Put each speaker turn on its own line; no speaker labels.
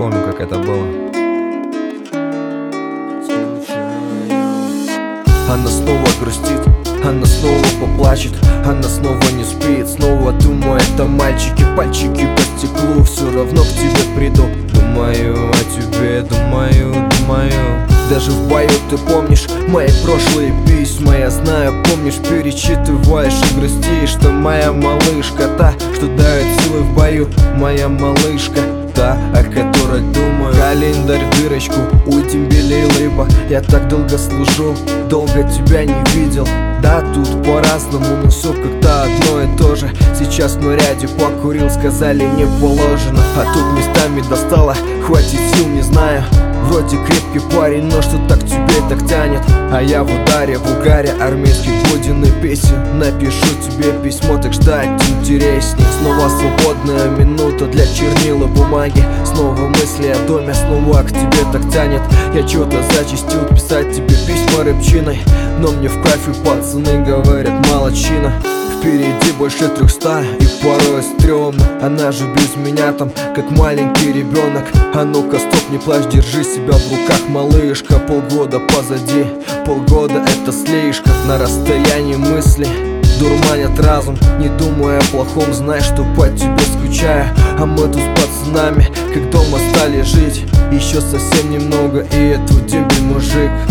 помню, как это было.
Она снова грустит, она снова поплачет, она снова не спит, снова думает о мальчике. Пальчики по стеклу, все равно к тебе приду. Думаю о тебе, думаю. Даже в бою ты помнишь мои прошлые письма. Я знаю, помнишь, перечитываешь и грустишь. Что моя малышка, та, что дает силы в бою. Моя малышка, та, о которой думаю. Календарь в дырочку, уйдем белей лыба. Я так долго служу, долго тебя не видел. Да, тут по-разному, но все как-то одно и то же. Сейчас в наряде покурил, сказали не положено. А тут местами достало, хватит сил, не знаю. Вроде крепкий парень, но что так тебе так тянет. А я в ударе, в угаре армейских буден и песен. Напишу тебе письмо, так ждать интересней. Снова свободная минута для чернила бумаги. Снова мысли о доме, снова к тебе так тянет. Я что-то зачастил писать тебе письма рыбчиной, но мне вправь и пацаны говорят молодчина. Впереди больше 300 и порой стрёмно. Она же без меня там, как маленький ребенок. А ну-ка стоп, не плачь, держи себя в руках, малышка. Полгода позади, полгода это слишком. На расстоянии мысли дурманят разум. Не думая о плохом, знай, что по тебе скучаю. А мы тут с пацанами, как дома стали жить. Еще совсем немного, и это дембель мужик.